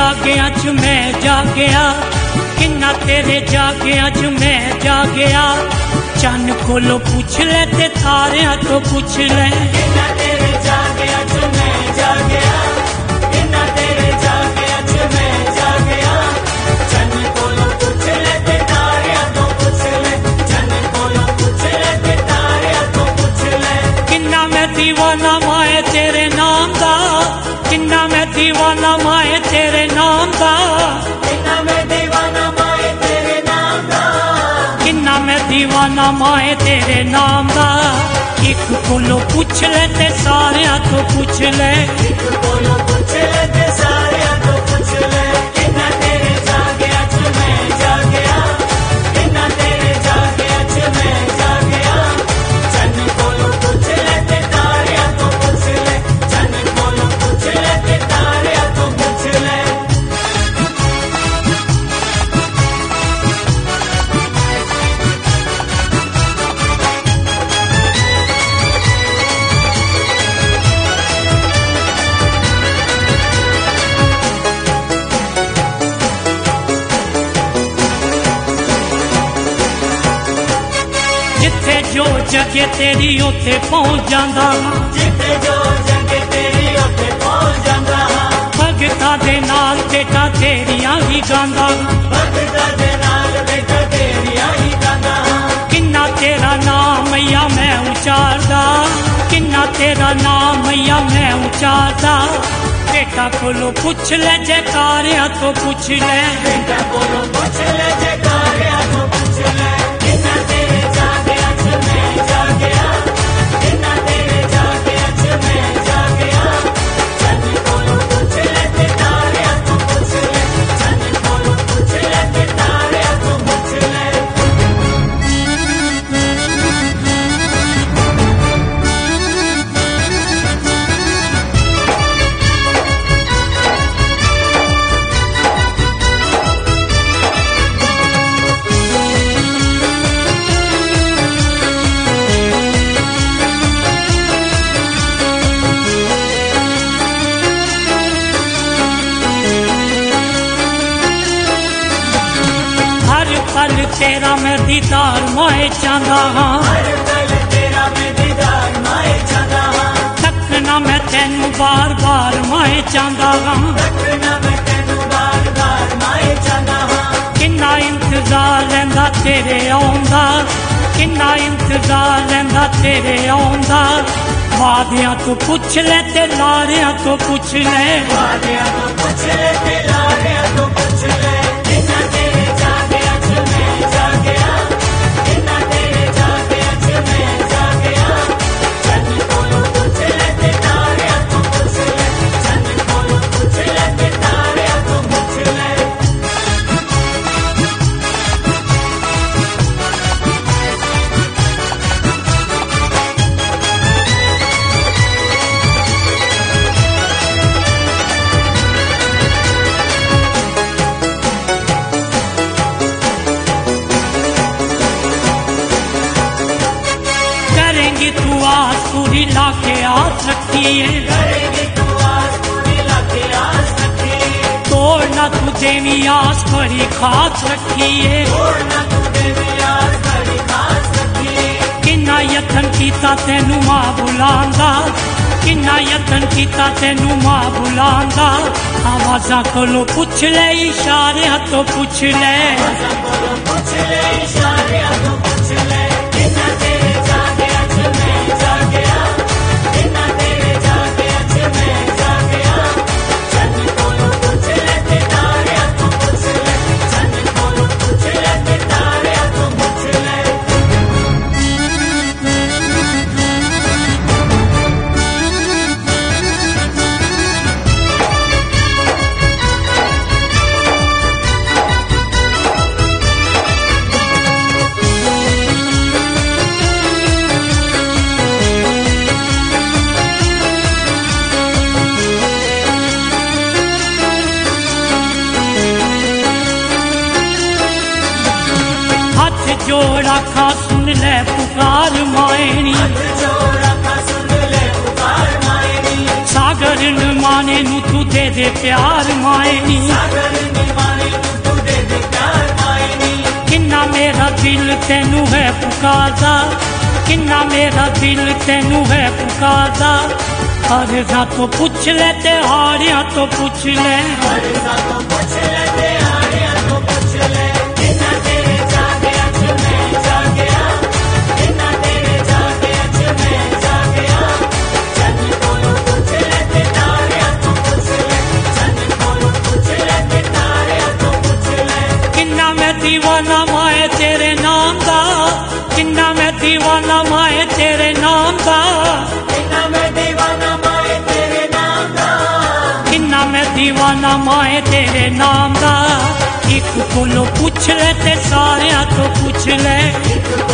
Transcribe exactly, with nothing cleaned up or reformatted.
जागिया च मैं जागया, किन्ना तेरे जागिया च मैं जागया। चन्न कोलो पूछ ले ते तारियां तो पूछ ले, किन्ना तेरे जागिया च मैं जागया, किन्ना तेरे जागिया च मैं जागया। चन्न कोलो पूछ ले ते तारियां तो पूछ ले, चन्न कोलो पूछ ले ते तारियां तो पूछ ले। किन्ना मैं दीवाना माए तेरे नाम दा, किन्ना मैं दीवाना माए तेरे नाम दा, किन्ना मैं दीवाना माए तेरे नाम दा, किन्ना मैं दीवाना माए तेरे नाम दा। एक कोलो पूछ ले ते सारियां तो पूछ ले, एक कोलो पूछ ले ते सारियां तो पूछ ले। किन्ना तेरे जागिया च मैं जागया, किन्ना तेरे जागिया च मैं जागया। चन्न कोलो पूछ ले ते तारियां तो पूछ ले, चन्न कोलो पूछ ले ते तारियां तो पूछ ले। जिथे जो जगह तेरी उथे पहुंच जांदा, जिथे जो जगह तेरी उथे पहुंच जांदा। भगतां दे नाल बेटा तेरियां ही गांदा, भगतां दे नाल बेटा तेरियां ही गांदा। किन्ना तेरा नाम मैया मैं उचारदा, किन्ना तेरा नाम मैया मैं उचारदा। बेटा कोलो पूछ ले जयकारियां तो पूछ ले, बेटा कोलो पूछ ले जयकारियां तो पूछ ले। किन्ना तेरे जागिया च मैं जागया, किन्ना तेरे जागिया च मैं जागया। चन्न कोलो पूछ ले ते तारियां तो पूछ ले, चन्न कोलो पूछ ले ते तारियां तो पूछ ले। हर पल तेरा मैं दीदार माए चाहदा हाँ, हर पल तेरा मैं दीदार माए चाहदा हां। तकना मैं तेनू बार बार माए चाहदा हाँ। तकना मैं तेनू बार बार माए चाहदा हां। किन्ना इंतजार लैंदा तेरे आउंदा, किन्ना इंतजार लैंदा तेरे आउंदा। वादियां तो पूछ ले ते लारियां तो पूछ ले, वादियां तो पूछ ले ते लारियां तो पूछ ले। किन्ना तेरे जागिया च मैं जागया, किन्ना तेरे जागिया च मैं जागया। चन्न कोलो पूछ ले ते तारियां तो पूछ ले, चन्न कोलो पूछ ले ते तारियां तो पूछ ले। करेंगी तू आस पूरी लाके आस रखिए, करेगी तू आस पूरी लाके आस रखी। तोड़ना तू देवी आस बड़ी खास रखिए। तोड़ना तू देवी आस बड़ी खास रखी। किन्ना यतन कीता तेनू मां बुलांदा, किन्ना यतन कीता तेनू मां बुलांदा। आवाज़ां कोलों पूछ ले इशारे तो पूछ ले, आवाज़ां कोलों पूछ ले इशारे तो पूछ ले। किन्ना तेरे जागिया च मैं जागया, किन्ना तेरे जागिया च मैं जागया। चन्न कोलों पूछ ले ते तारियां तो पूछ ले, चन्न कोलों पूछ ले ते तारियां तो पूछ ले। जोड़ा खा सुन ले पुकार मायनी, जोड़ा खा सुन ले पुकार मायनी। सागर न माने नु तू दे दे प्यार मायनी सागर निवारे तू दे दे प्यार मायनी किन्ना मेरा दिल तेनू है पुकारदा किन्ना मेरा दिल तेनू है पुकारदा अर्जा तो पूछ ले ते हारिया तो पूछ ले अर्जा तो पूछ ले ते हारिया तो पूछ ले किन्ना तेरे जागे अच मैं जागया किन्ना तेरे जागे अच मैं जागया चन कोलो पूछ ले ते तारिया तो पूछ ले चन कोलो पूछ ले ते तारिया तो पूछ ले किन्ना मैं दीवाना माए तेरे नाम दा किन्ना मैं दीवाना माए तेरे नाम दा किन्ना मैं दीवाना माए तेरे नाम दा किन्ना मैं दीवाना माए तेरे नाम दा एक कोलो पूछ ले ते सारिया तो पूछ ले एक